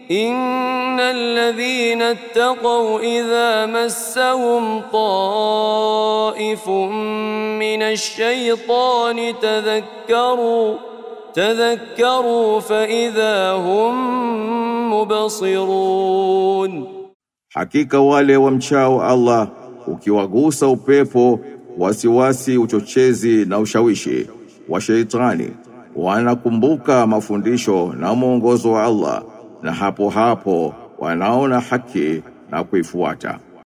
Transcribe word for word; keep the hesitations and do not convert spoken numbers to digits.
إن الذين اتقوا إذا مسهم طائف من الشيطان تذكروا تذكروا فإذا هم مبصرون. Hakika wale wamchao Allah ukiwagusa upepo wasiwasi uchochezi na ushawishi wa sheitani wanakumbuka mafundisho na mwongozo wa Allah na hapo hapo wanaona haki na kuifuata.